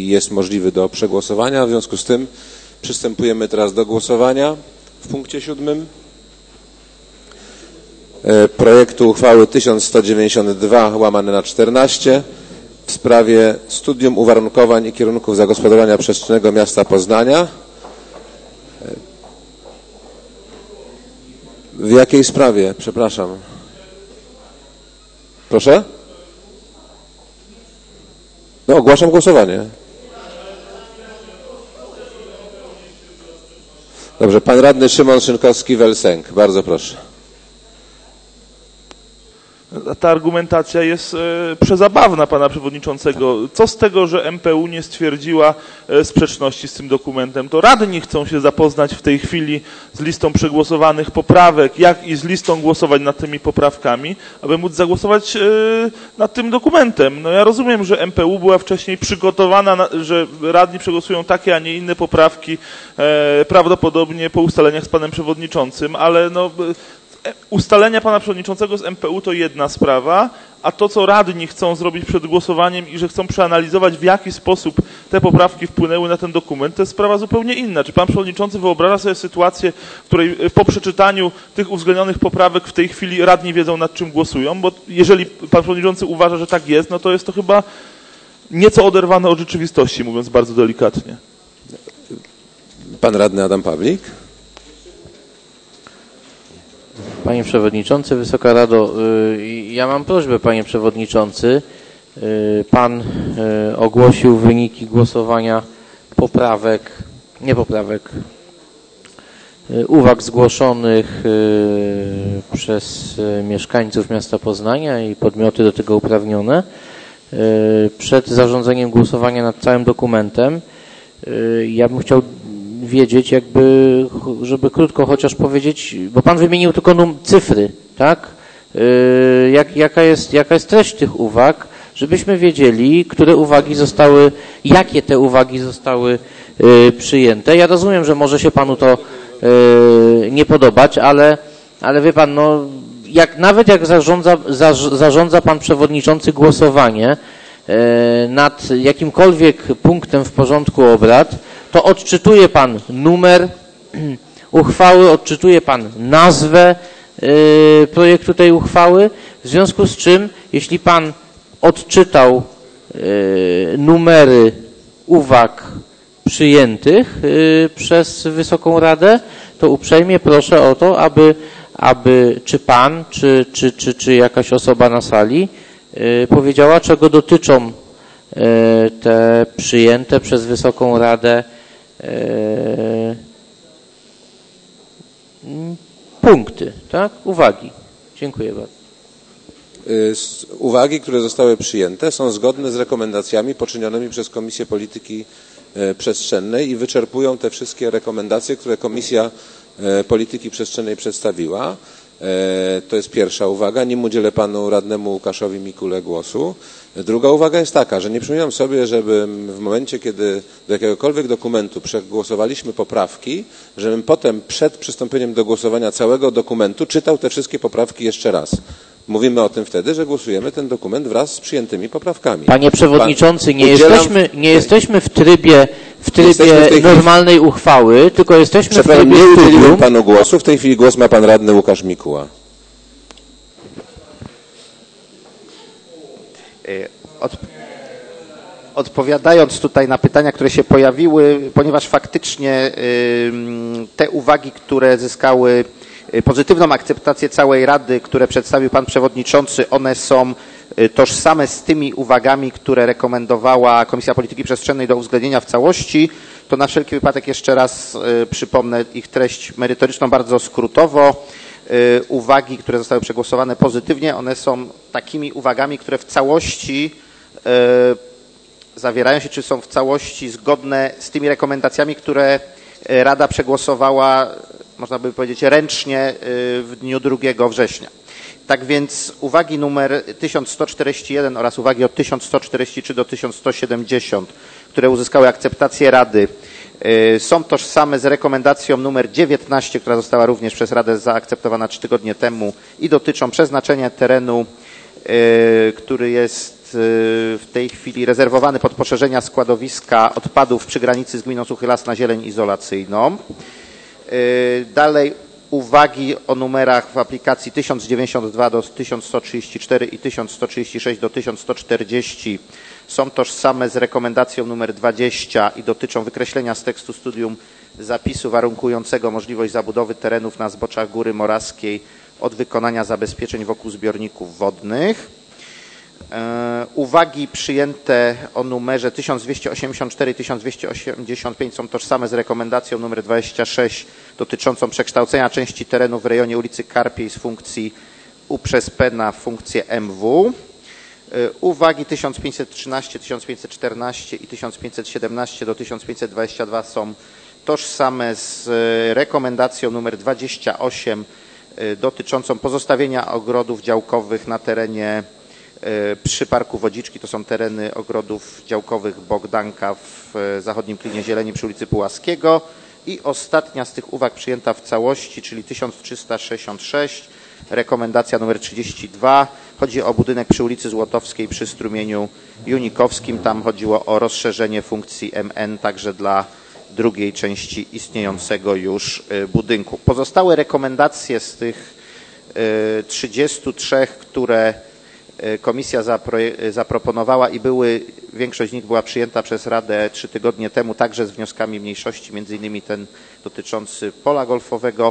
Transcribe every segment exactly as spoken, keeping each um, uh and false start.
i jest możliwy do przegłosowania. W związku z tym przystępujemy teraz do głosowania w punkcie siódmym projektu uchwały tysiąc sto dziewięćdziesiąt dwa łamane na czternaście w sprawie studium uwarunkowań i kierunków zagospodarowania przestrzennego miasta Poznania. W jakiej sprawie? Przepraszam. Proszę? No, ogłaszam głosowanie. Dobrze, pan radny Szymon Szynkowski-Welsenk. Bardzo proszę. Ta argumentacja jest e, przezabawna pana przewodniczącego. Co z tego, że M P U nie stwierdziła e, sprzeczności z tym dokumentem? To radni chcą się zapoznać w tej chwili z listą przegłosowanych poprawek, jak i z listą głosowań nad tymi poprawkami, aby móc zagłosować e, nad tym dokumentem. No ja rozumiem, że M P U była wcześniej przygotowana, na, że radni przegłosują takie, a nie inne poprawki, e, prawdopodobnie po ustaleniach z panem przewodniczącym, ale no... Ustalenia pana przewodniczącego z M P U to jedna sprawa, a to, co radni chcą zrobić przed głosowaniem i że chcą przeanalizować, w jaki sposób te poprawki wpłynęły na ten dokument, to jest sprawa zupełnie inna. Czy pan przewodniczący wyobraża sobie sytuację, w której po przeczytaniu tych uwzględnionych poprawek w tej chwili radni wiedzą, nad czym głosują? Bo jeżeli pan przewodniczący uważa, że tak jest, no to jest to chyba nieco oderwane od rzeczywistości, mówiąc bardzo delikatnie. Pan radny Adam Pawlik. Panie Przewodniczący, Wysoka Rado, ja mam prośbę, Panie Przewodniczący. Pan ogłosił wyniki głosowania poprawek, nie poprawek, uwag zgłoszonych przez mieszkańców miasta Poznania i podmioty do tego uprawnione przed zarządzeniem głosowania nad całym dokumentem. Ja bym chciał wiedzieć, jakby, żeby krótko chociaż powiedzieć, bo pan wymienił tylko num cyfry, tak? Yy, jak, jaka jest, jaka jest treść tych uwag, żebyśmy wiedzieli, które uwagi zostały, jakie te uwagi zostały yy, przyjęte. Ja rozumiem, że może się panu to yy, nie podobać, ale, ale wie pan, no, jak, nawet jak zarządza, za, zarządza pan przewodniczący głosowanie yy, nad jakimkolwiek punktem w porządku obrad, to odczytuje pan numer uchwały, odczytuje pan nazwę y, projektu tej uchwały, w związku z czym, jeśli pan odczytał y, numery uwag przyjętych y, przez Wysoką Radę, to uprzejmie proszę o to, aby, aby czy pan, czy, czy, czy, czy jakaś osoba na sali y, powiedziała, czego dotyczą y, te przyjęte przez Wysoką Radę punkty, tak? Uwagi. Dziękuję bardzo. Uwagi, które zostały przyjęte, są zgodne z rekomendacjami poczynionymi przez Komisję Polityki Przestrzennej i wyczerpują te wszystkie rekomendacje, które Komisja Polityki Przestrzennej przedstawiła. To jest pierwsza uwaga. Nim udzielę panu radnemu Łukaszowi Mikule głosu. Druga uwaga jest taka, że nie przypominam sobie, żeby w momencie, kiedy do jakiegokolwiek dokumentu przegłosowaliśmy poprawki, żebym potem przed przystąpieniem do głosowania całego dokumentu czytał te wszystkie poprawki jeszcze raz. Mówimy o tym wtedy, że głosujemy ten dokument wraz z przyjętymi poprawkami. Panie Przewodniczący, nie, Udzielam... jesteśmy, nie jesteśmy w trybie, w trybie w normalnej chwili... uchwały, tylko jesteśmy w trybie nie udzieliłem panu głosu. W tej chwili głos ma pan radny Łukasz Mikuła. Od... Odpowiadając tutaj na pytania, które się pojawiły, ponieważ faktycznie te uwagi, które zyskały pozytywną akceptację całej Rady, które przedstawił pan przewodniczący, one są tożsame z tymi uwagami, które rekomendowała Komisja Polityki Przestrzennej do uwzględnienia w całości, to na wszelki wypadek jeszcze raz przypomnę ich treść merytoryczną bardzo skrótowo. Uwagi, które zostały przegłosowane pozytywnie, one są takimi uwagami, które w całości zawierają się, czy są w całości zgodne z tymi rekomendacjami, które Rada przegłosowała, można by powiedzieć, ręcznie w dniu drugiego września. Tak więc uwagi numer tysiąc sto czterdzieści jeden oraz uwagi od tysiąc sto czterdzieści trzy do tysiąc sto siedemdziesiąt, które uzyskały akceptację Rady, są tożsame z rekomendacją numer dziewiętnaście, która została również przez Radę zaakceptowana trzy tygodnie temu i dotyczą przeznaczenia terenu, który jest w tej chwili rezerwowany pod poszerzenia składowiska odpadów przy granicy z gminą Suchy Las na zieleń izolacyjną. Dalej uwagi o numerach w aplikacji tysiąc dziewięćdziesiąt dwa do tysiąc sto trzydzieści cztery i tysiąc sto trzydzieści sześć do tysiąc sto czterdzieści są tożsame z rekomendacją numer dwadzieścia i dotyczą wykreślenia z tekstu studium zapisu warunkującego możliwość zabudowy terenów na zboczach Góry Morawskiej od wykonania zabezpieczeń wokół zbiorników wodnych. Uwagi przyjęte o numerze tysiąc dwieście osiemdziesiąt cztery i tysiąc dwieście osiemdziesiąt pięć są tożsame z rekomendacją numer dwadzieścia sześć dotyczącą przekształcenia części terenu w rejonie ulicy Karpiej z funkcji U przez P na funkcję M W. Uwagi tysiąc pięćset trzynaście, tysiąc pięćset czternaście i tysiąc pięćset siedemnaście do tysiąc pięćset dwadzieścia dwa są tożsame z rekomendacją numer dwadzieścia osiem dotyczącą pozostawienia ogrodów działkowych na terenie przy Parku Wodziczki. To są tereny ogrodów działkowych Bogdanka w zachodnim klinie zieleni przy ulicy Pułaskiego. I ostatnia z tych uwag przyjęta w całości, czyli tysiąc trzysta sześćdziesiąt sześć, rekomendacja numer trzydzieści dwa. Chodzi o budynek przy ulicy Złotowskiej przy strumieniu Junikowskim. Tam chodziło o rozszerzenie funkcji M N także dla drugiej części istniejącego już budynku. Pozostałe rekomendacje z tych trzydziestu trzech, które komisja zaproponowała i były, większość z nich była przyjęta przez Radę trzy tygodnie temu, także z wnioskami mniejszości, między innymi ten dotyczący pola golfowego.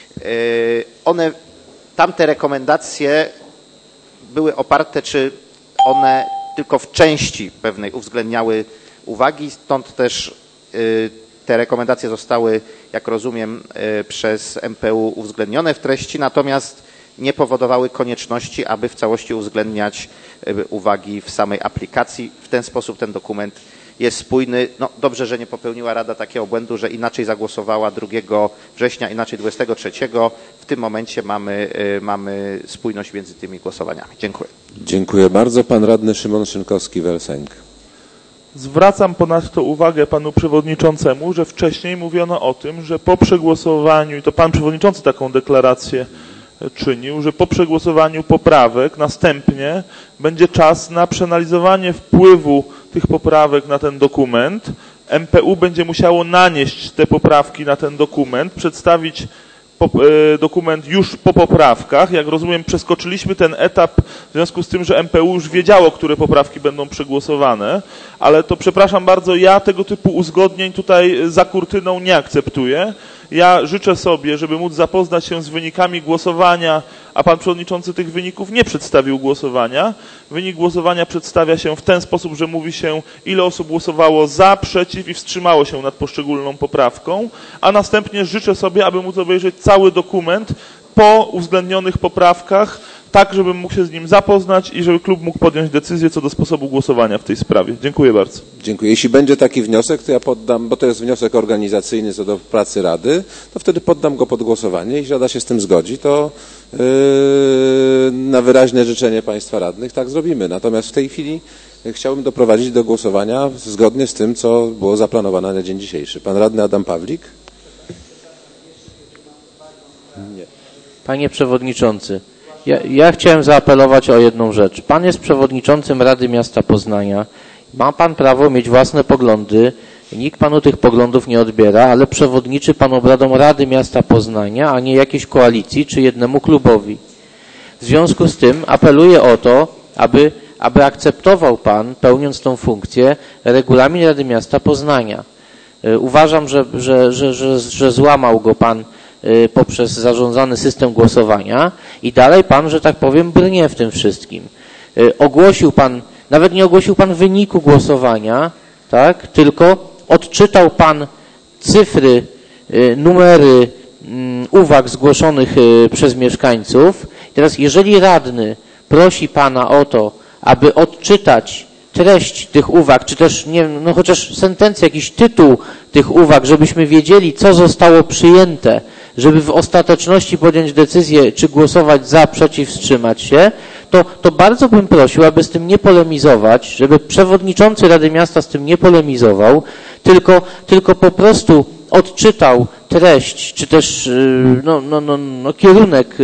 One, tamte rekomendacje były oparte, czy one tylko w części pewnej uwzględniały uwagi, stąd też te rekomendacje zostały, jak rozumiem, przez M P U uwzględnione w treści, natomiast nie powodowały konieczności, aby w całości uwzględniać uwagi w samej aplikacji. W ten sposób ten dokument jest spójny. No, dobrze, że nie popełniła Rada takiego błędu, że inaczej zagłosowała drugiego września, inaczej dwudziestego trzeciego. W tym momencie mamy, mamy spójność między tymi głosowaniami. Dziękuję. Dziękuję bardzo. Pan radny Szymon Szynkowski-Welsenk. Zwracam ponadto uwagę panu przewodniczącemu, że wcześniej mówiono o tym, że po przegłosowaniu, i to pan przewodniczący taką deklarację czynił, że po przegłosowaniu poprawek następnie będzie czas na przeanalizowanie wpływu tych poprawek na ten dokument. M P U będzie musiało nanieść te poprawki na ten dokument, przedstawić dokument już po poprawkach. Jak rozumiem, przeskoczyliśmy ten etap w związku z tym, że M P U już wiedziało, które poprawki będą przegłosowane, ale to przepraszam bardzo, ja tego typu uzgodnień tutaj za kurtyną nie akceptuję. Ja życzę sobie, żeby móc zapoznać się z wynikami głosowania, a pan przewodniczący tych wyników nie przedstawił głosowania. Wynik głosowania przedstawia się w ten sposób, że mówi się, ile osób głosowało za, przeciw i wstrzymało się nad poszczególną poprawką, a następnie życzę sobie, aby móc obejrzeć cały dokument po uwzględnionych poprawkach, tak żebym mógł się z nim zapoznać i żeby klub mógł podjąć decyzję co do sposobu głosowania w tej sprawie. Dziękuję bardzo. Dziękuję. Jeśli będzie taki wniosek, to ja poddam, bo to jest wniosek organizacyjny co do pracy Rady, to wtedy poddam go pod głosowanie. Jeśli Rada się z tym zgodzi, to yy, na wyraźne życzenie Państwa radnych tak zrobimy. Natomiast w tej chwili chciałbym doprowadzić do głosowania zgodnie z tym, co było zaplanowane na dzień dzisiejszy. Pan radny Adam Pawlik. Nie. Panie przewodniczący, ja, ja chciałem zaapelować o jedną rzecz. Pan jest przewodniczącym Rady Miasta Poznania. Ma pan prawo mieć własne poglądy. Nikt panu tych poglądów nie odbiera, ale przewodniczy pan obradom Rady Miasta Poznania, a nie jakiejś koalicji czy jednemu klubowi. W związku z tym apeluję o to, aby, aby akceptował pan, pełniąc tą funkcję, regulamin Rady Miasta Poznania. Uważam, że, że, że, że, że złamał go pan poprzez zarządzany system głosowania i dalej pan, że tak powiem, brnie w tym wszystkim. Ogłosił pan, nawet nie ogłosił pan wyniku głosowania, tak, tylko odczytał pan cyfry, numery uwag zgłoszonych przez mieszkańców. Teraz jeżeli radny prosi pana o to, aby odczytać treść tych uwag, czy też, nie wiem, no chociaż sentencja, jakiś tytuł tych uwag, żebyśmy wiedzieli, co zostało przyjęte, żeby w ostateczności podjąć decyzję, czy głosować za, przeciw, wstrzymać się, to, to bardzo bym prosił, aby z tym nie polemizować, żeby przewodniczący Rady Miasta z tym nie polemizował, tylko, tylko po prostu odczytał treść, czy też no, no, no, no, kierunek,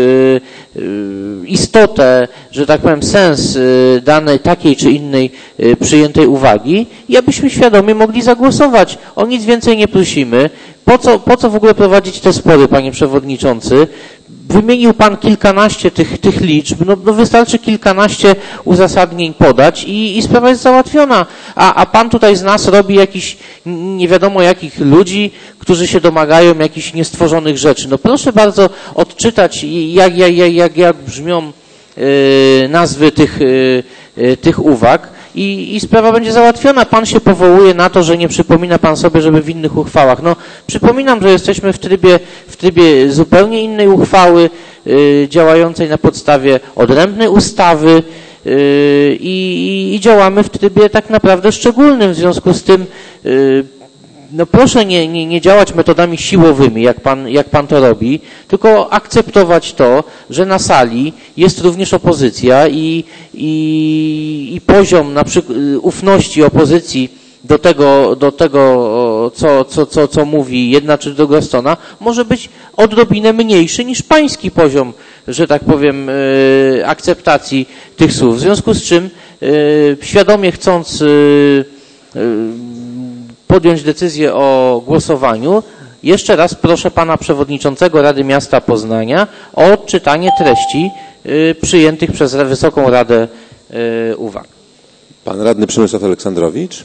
istotę, że tak powiem, sens danej takiej czy innej przyjętej uwagi i abyśmy świadomie mogli zagłosować. O nic więcej nie prosimy. Po co, po co w ogóle prowadzić te spory, panie przewodniczący? Wymienił pan kilkanaście tych, tych liczb, no, no wystarczy kilkanaście uzasadnień podać i, i sprawa jest załatwiona. A, a pan tutaj z nas robi jakiś nie wiadomo jakich ludzi, którzy się domagają jakichś niestworzonych rzeczy. No proszę bardzo odczytać, jak, jak, jak, jak brzmią yy, nazwy tych, yy, tych uwag. I, I sprawa będzie załatwiona. Pan się powołuje na to, że nie przypomina pan sobie, żeby w innych uchwałach. No, przypominam, że jesteśmy w trybie, w trybie zupełnie innej uchwały, y, działającej na podstawie odrębnej ustawy y, i, i działamy w trybie tak naprawdę szczególnym. W związku z tym y, no proszę nie, nie, nie działać metodami siłowymi, jak pan, jak pan to robi, tylko akceptować to, że na sali jest również opozycja i, i, i poziom na przykład ufności opozycji do tego, do tego co, co, co, co mówi jedna czy druga strona, może być odrobinę mniejszy niż pański poziom, że tak powiem, akceptacji tych słów. W związku z czym świadomie chcąc podjąć decyzję o głosowaniu, jeszcze raz proszę pana przewodniczącego Rady Miasta Poznania o odczytanie treści y, przyjętych przez Wysoką Radę y, uwag. Pan radny Przemysław Aleksandrowicz.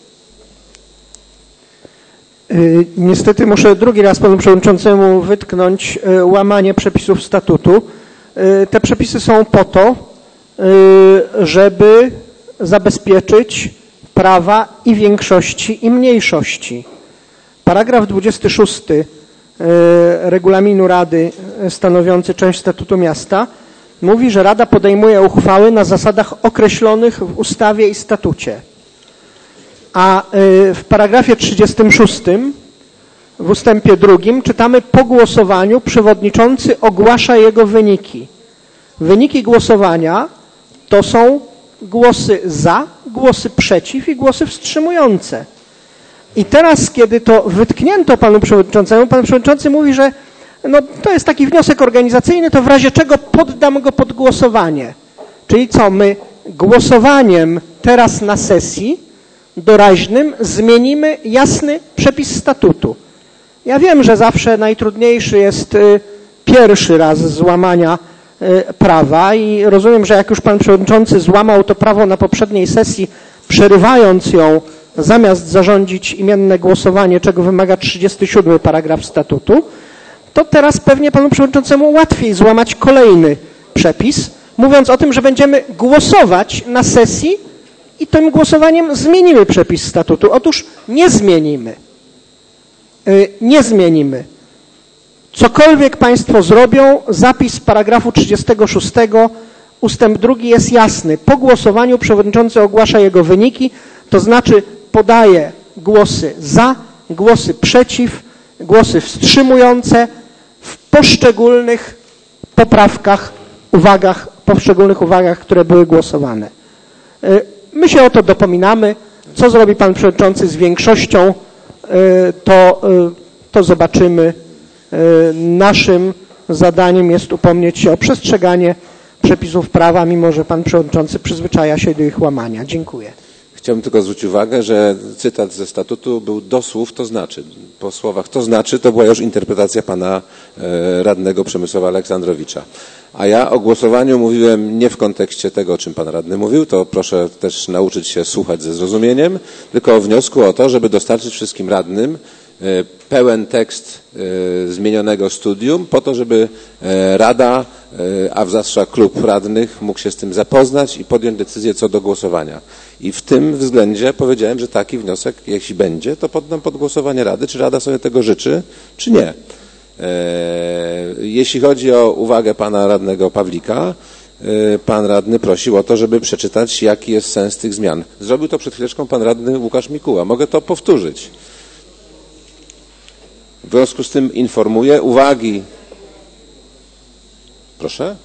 Y, niestety muszę drugi raz panu przewodniczącemu wytknąć y, łamanie przepisów statutu. Y, te przepisy są po to, y, żeby zabezpieczyć prawa i większości, i mniejszości. Paragraf dwudziesty szósty regulaminu Rady stanowiący część statutu miasta mówi, że Rada podejmuje uchwały na zasadach określonych w ustawie i statucie. A w paragrafie trzydziestym szóstym w ustępie drugim czytamy: po głosowaniu przewodniczący ogłasza jego wyniki. Wyniki głosowania to są głosy za, głosy przeciw i głosy wstrzymujące. I teraz, kiedy to wytknięto panu przewodniczącemu, pan przewodniczący mówi, że no, to jest taki wniosek organizacyjny, to w razie czego poddam go pod głosowanie. Czyli co, my głosowaniem teraz na sesji doraźnym zmienimy jasny przepis statutu. Ja wiem, że zawsze najtrudniejszy jest pierwszy raz złamania prawa i rozumiem, że jak już pan przewodniczący złamał to prawo na poprzedniej sesji, przerywając ją, zamiast zarządzić imienne głosowanie, czego wymaga trzydziesty siódmy paragraf statutu, to teraz pewnie panu przewodniczącemu łatwiej złamać kolejny przepis, mówiąc o tym, że będziemy głosować na sesji i tym głosowaniem zmienimy przepis statutu. Otóż nie zmienimy. Nie zmienimy. Cokolwiek państwo zrobią, zapis paragrafu trzydziestego szóstego ustęp drugi jest jasny. Po głosowaniu przewodniczący ogłasza jego wyniki, to znaczy podaje głosy za, głosy przeciw, głosy wstrzymujące w poszczególnych poprawkach, uwagach, poszczególnych uwagach, które były głosowane. My się o to dopominamy. Co zrobi pan przewodniczący z większością, to, to zobaczymy. Naszym zadaniem jest upomnieć się o przestrzeganie przepisów prawa, mimo że pan przewodniczący przyzwyczaja się do ich łamania. Dziękuję. Chciałbym tylko zwrócić uwagę, że cytat ze statutu był do słów to znaczy. Po słowach to znaczy to była już interpretacja pana radnego Przemysława Aleksandrowicza. A ja o głosowaniu mówiłem nie w kontekście tego, o czym pan radny mówił, to proszę też nauczyć się słuchać ze zrozumieniem, tylko o wniosku o to, żeby dostarczyć wszystkim radnym pełen tekst zmienionego studium po to, żeby Rada, a zwłaszcza klub radnych mógł się z tym zapoznać i podjąć decyzję co do głosowania. I w tym względzie powiedziałem, że taki wniosek, jeśli będzie, to poddam pod głosowanie Rady, czy Rada sobie tego życzy, czy nie. Jeśli chodzi o uwagę pana radnego Pawlika, pan radny prosił o to, żeby przeczytać, jaki jest sens tych zmian. Zrobił to przed chwileczką pan radny Łukasz Mikuła. Mogę to powtórzyć. W związku z tym informuję, uwagi. Proszę?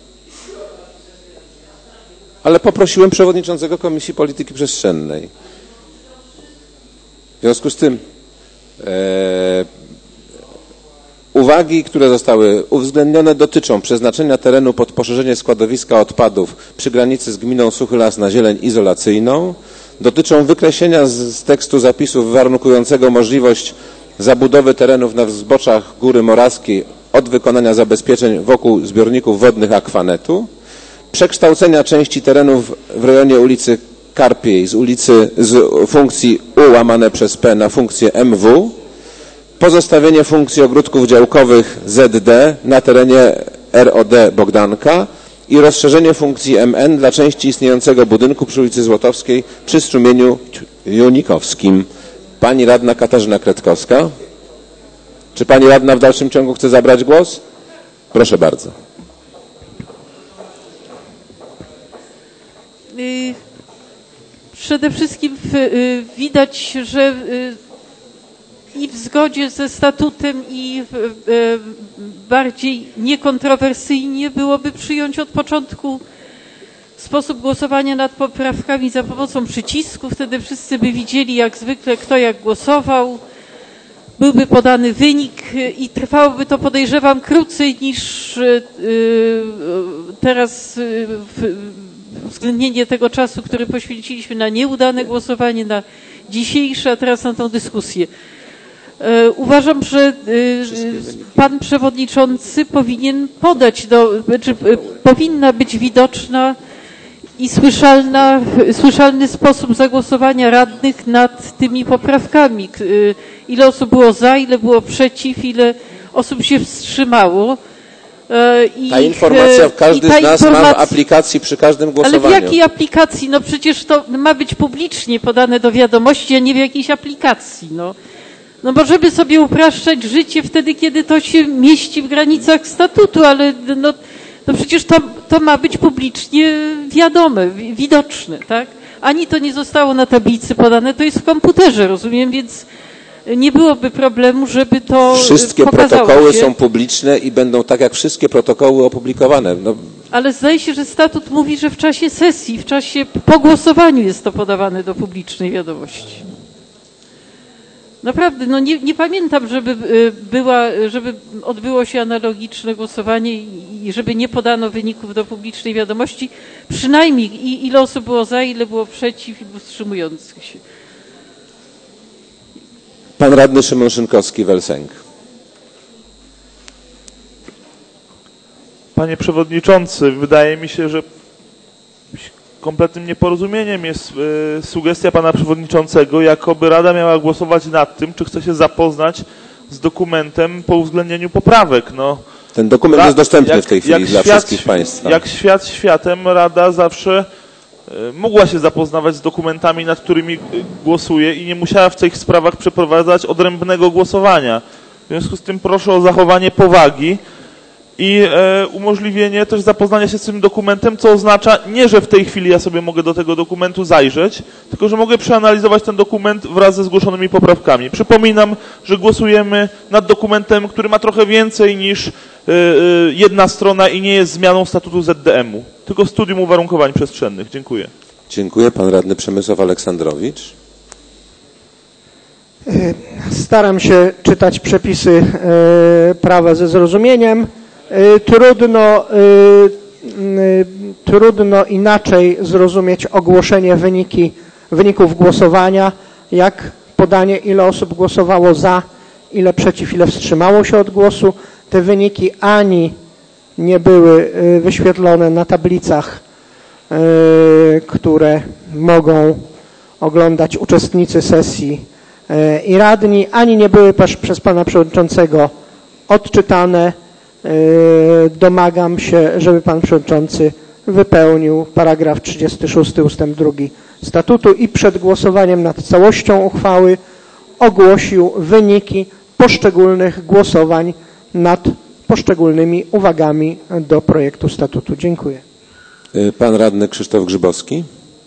Ale poprosiłem przewodniczącego Komisji Polityki Przestrzennej. W związku z tym e, Uwagi, które zostały uwzględnione, dotyczą przeznaczenia terenu pod poszerzenie składowiska odpadów przy granicy z gminą Suchy Las na zieleń izolacyjną, dotyczą wykreślenia z, z tekstu zapisów warunkującego możliwość zabudowy terenów na zboczach Góry Morawskiej od wykonania zabezpieczeń wokół zbiorników wodnych Akwanetu, przekształcenia części terenów w rejonie ulicy Karpiej z ulicy z funkcji U łamane przez P na funkcję M W, pozostawienie funkcji ogródków działkowych Z D na terenie R O D Bogdanka i rozszerzenie funkcji M N dla części istniejącego budynku przy ulicy Złotowskiej przy strumieniu Junikowskim. Pani radna Katarzyna Kretkowska. Czy pani radna w dalszym ciągu chce zabrać głos? Proszę bardzo. Przede wszystkim widać, że i w zgodzie ze statutem i bardziej niekontrowersyjnie byłoby przyjąć od początku sposób głosowania nad poprawkami za pomocą przycisku. Wtedy wszyscy by widzieli jak zwykle, kto jak głosował. Byłby podany wynik i trwałoby to, podejrzewam, krócej niż teraz uwzględnienie tego czasu, który poświęciliśmy na nieudane głosowanie, na dzisiejsze, a teraz na tę dyskusję. Uważam, że pan przewodniczący powinien podać, do, czy powinna być widoczna i słyszalna, słyszalny sposób zagłosowania radnych nad tymi poprawkami. Ile osób było za, ile było przeciw, ile osób się wstrzymało. I ta informacja każdy z nas informacja... ma w aplikacji przy każdym głosowaniu. Ale w jakiej aplikacji? No przecież to ma być publicznie podane do wiadomości, a nie w jakiejś aplikacji. No, no możemy sobie upraszczać życie wtedy, kiedy to się mieści w granicach statutu, ale no, no przecież to, to ma być publicznie wiadome, widoczne, tak? Ani to nie zostało na tablicy podane, to jest w komputerze, rozumiem, więc nie byłoby problemu, żeby to Wszystkie pokazało protokoły się. są publiczne i będą tak jak wszystkie protokoły opublikowane. No. Ale zdaje się, że statut mówi, że w czasie sesji, w czasie po głosowaniu jest to podawane do publicznej wiadomości. Naprawdę, no nie, nie pamiętam, żeby była, żeby odbyło się analogiczne głosowanie i żeby nie podano wyników do publicznej wiadomości. Przynajmniej i ile osób było za, ile było przeciw i wstrzymujących się. Pan radny Szymon Szynkowski, Welsenk. Panie przewodniczący, wydaje mi się, że kompletnym nieporozumieniem jest y, sugestia pana przewodniczącego, jakoby Rada miała głosować nad tym, czy chce się zapoznać z dokumentem po uwzględnieniu poprawek. No, Ten dokument Ra- jest dostępny jak, w tej chwili dla świat, wszystkich państwa. Jak świat światem, Rada zawsze y, mogła się zapoznawać z dokumentami, nad którymi y, głosuje i nie musiała w tych sprawach przeprowadzać odrębnego głosowania. W związku z tym proszę o zachowanie powagi i e, umożliwienie też zapoznania się z tym dokumentem, co oznacza nie, że w tej chwili ja sobie mogę do tego dokumentu zajrzeć, tylko że mogę przeanalizować ten dokument wraz ze zgłoszonymi poprawkami. Przypominam, że głosujemy nad dokumentem, który ma trochę więcej niż e, e, jedna strona i nie jest zmianą statutu Z D M u, tylko studium uwarunkowań przestrzennych. Dziękuję. Dziękuję. Pan radny Przemysław Aleksandrowicz. Staram się czytać przepisy prawa ze zrozumieniem. Trudno, trudno inaczej zrozumieć ogłoszenie wyniki, wyników głosowania, jak podanie, ile osób głosowało za, ile przeciw, ile wstrzymało się od głosu. Te wyniki ani nie były wyświetlone na tablicach, które mogą oglądać uczestnicy sesji i radni, ani nie były przez pana przewodniczącego odczytane. Domagam się, żeby pan przewodniczący wypełnił paragraf trzydziesty szósty ustęp drugi statutu i przed głosowaniem nad całością uchwały ogłosił wyniki poszczególnych głosowań nad poszczególnymi uwagami do projektu statutu. Dziękuję. Pan radny Krzysztof Grzybowski.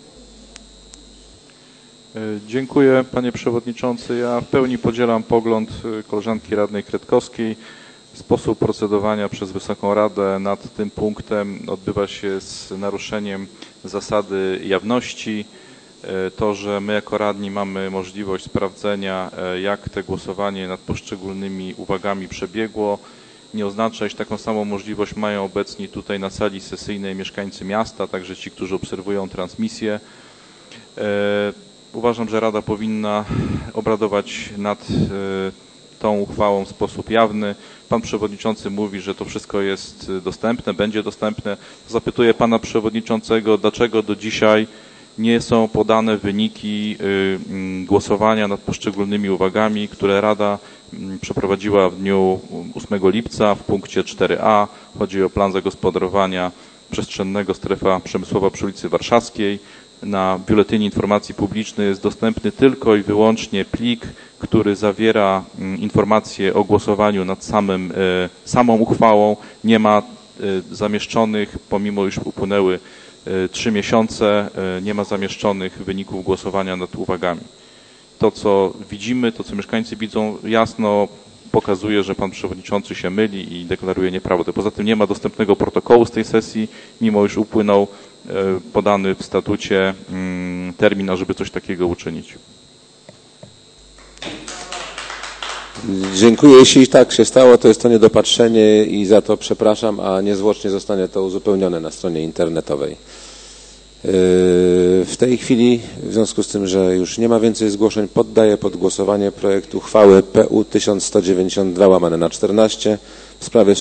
Dziękuję, panie przewodniczący. Ja w pełni podzielam pogląd koleżanki radnej Kretkowskiej. Sposób procedowania przez Wysoką Radę nad tym punktem odbywa się z naruszeniem zasady jawności. To, że my jako radni mamy możliwość sprawdzenia, jak te głosowanie nad poszczególnymi uwagami przebiegło, nie oznacza, iż taką samą możliwość mają obecni tutaj na sali sesyjnej mieszkańcy miasta, także ci, którzy obserwują transmisję. Uważam, że Rada powinna obradować nad tą uchwałą w sposób jawny. Pan przewodniczący mówi, że to wszystko jest dostępne, będzie dostępne. Zapytuję pana przewodniczącego, dlaczego do dzisiaj nie są podane wyniki głosowania nad poszczególnymi uwagami, które Rada przeprowadziła w dniu ósmego lipca w punkcie cztery a. Chodzi o plan zagospodarowania przestrzennego strefa przemysłowa przy ulicy Warszawskiej. Na Biuletynie Informacji Publicznej jest dostępny tylko i wyłącznie plik, który zawiera informacje o głosowaniu nad samym, samą uchwałą. Nie ma zamieszczonych, pomimo iż upłynęły trzy miesiące, nie ma zamieszczonych wyników głosowania nad uwagami. To, co widzimy, to, co mieszkańcy widzą, jasno pokazuje, że pan przewodniczący się myli i deklaruje nieprawdę. Poza tym nie ma dostępnego protokołu z tej sesji, mimo iż upłynął podany w statucie termin, ażeby coś takiego uczynić. Dziękuję. Jeśli tak się stało, to jest to niedopatrzenie i za to przepraszam, a niezwłocznie zostanie to uzupełnione na stronie internetowej. W tej chwili, w związku z tym, że już nie ma więcej zgłoszeń, poddaję pod głosowanie projekt uchwały P U tysiąc sto dziewięćdziesiąt dwa łamane na czternaście w sprawie